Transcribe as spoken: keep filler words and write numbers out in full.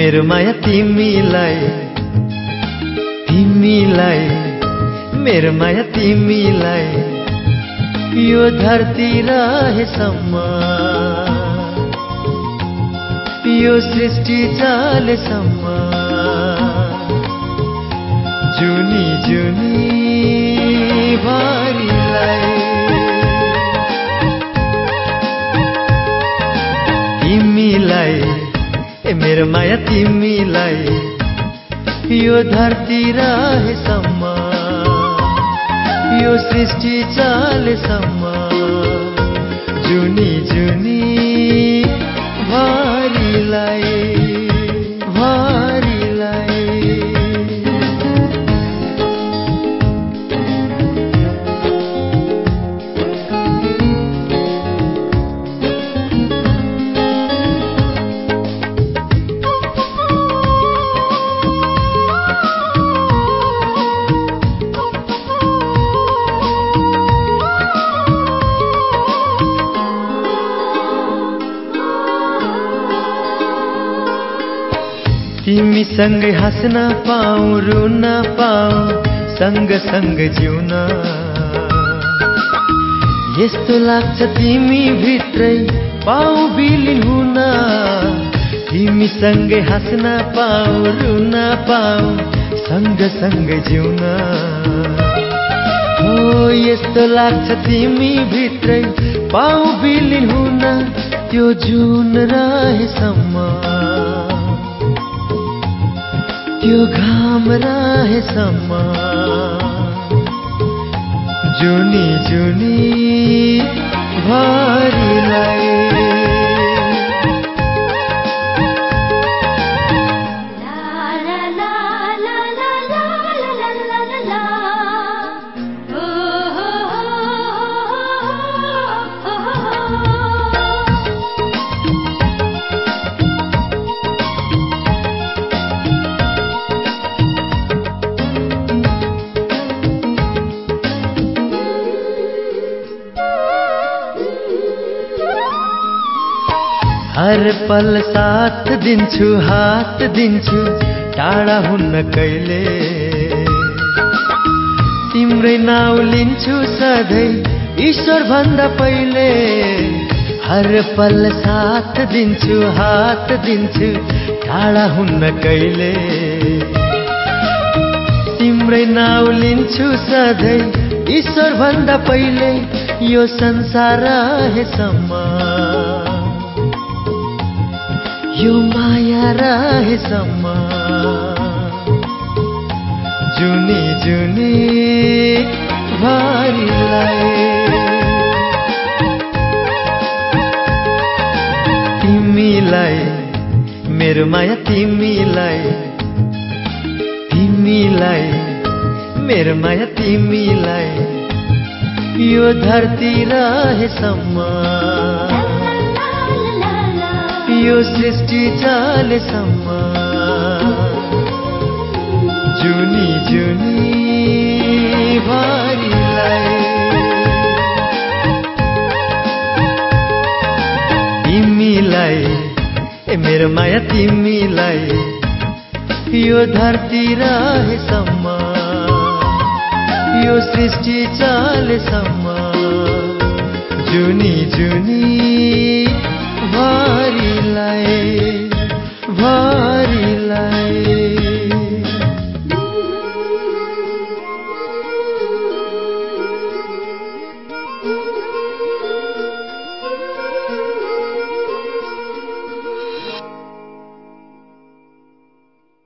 मेरो माया तिमीलाई, तिमीलाई, मेरो माया तिमीलाई, यो धरती रहेसम्म, यो सृष्टि चालेसम्म, जुनी जुनी भरिलाई, तिमीलाई, ए मेरो माया तिमीलाई, यो धरती रहेसम्म, यो सृष्टि चालेसम्म, जुनी जुनी भरिलाई, भरिलाई। तिमी सँगै हाँस्न पाऊ, रुन पाऊ, सँग सँग जिउन, यस्तो लाग्छ तिमी भित्रै पाऊ बिलिन हुन। तिमी सँगै हाँस्न पाऊ, रुन पाऊ, सँग सँग जिउन, हो यस्तो लाग्छ तिमी भित्रै पाऊ बिलिन हुन। त्यो जुन रहेसम्म, त्यो घाम रहेसम्म, जुनी जुनी भरिलाई, हर पल साथ दिन्छु, हात दिन्छु, टाढा हुन्न कहिले, तिम्रै नाउँ लिन्छु सधैँ ईश्वर भन्दा पहिले। हर पल साथ दिन्छु, हात दिन्छु, टाढा हुन्न कहिले, तिम्रै नाउँ लिन्छु सधैँ ईश्वर भन्दा पहिले। यो संसार रहेसम्म, यो माया रहेसम्म, जुनी जुनी भरिलाई, तिमीलाई, मेरो माया तिमीलाई, तिमीलाई, मेरो माया तिमीलाई, यो धरती रहेसम्म, यो सृष्टि चालेसम्म, जुनी जुनी भरिलाई, तिमीलाई, ए मेरो माया तिमीलाई, यो धरती रहेसम्म, यो सृष्टि चालेसम्म, जुनी जुनी भरिलाई, भरिलाई।